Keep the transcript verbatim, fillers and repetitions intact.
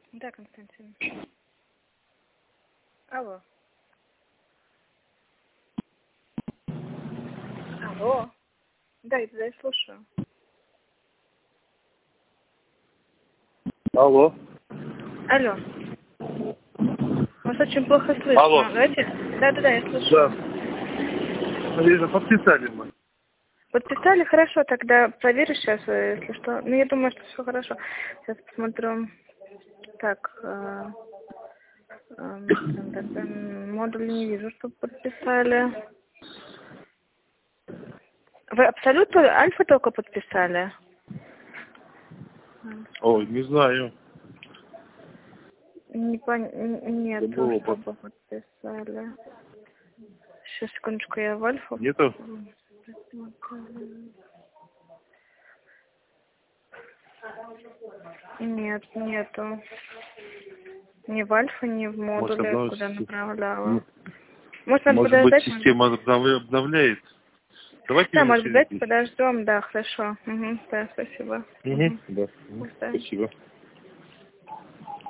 Да, Константин. Алло. Алло. Да, я тебя слушаю. Алло. Алло. Вас очень плохо слышно. Алло. Давайте... Да-да-да, я слушаю. Да. Видно, подписали мы. Подписали? Хорошо, тогда проверю сейчас, если что. Ну, я думаю, что все хорошо. Сейчас посмотрю. Так, э, э, так, э, модуль не вижу, что подписали. Вы Абсолют Альфа только подписали? Ой, не знаю. Не пон... Нет, Забыл, чтобы подписали. Сейчас, секундочку, я в Альфу. Нету? Нет, нету. Ни в Альфа, ни в модуле, Может, одно... куда направляла. Ну, Может, надо может подождать? быть, система обнов- обновляет. Давайте Да, минут может, через давайте десять. подождем. Да, хорошо. Угу, да, спасибо. Угу. Угу. Да. До свидания. Спасибо.